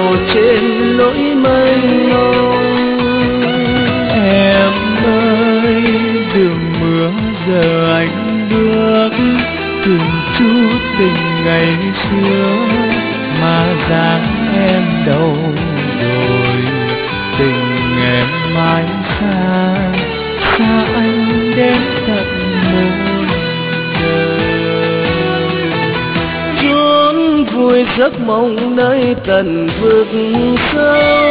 trên nỗi mênh mông. Em ơi đường mưa giờ anh bước, từng chút tình ngày xưa mà dáng em đâu rồi. Tình em mãi xa, xa anh đến tận muôn đời. Chốn vui giấc mộng nơi tận vực sâu,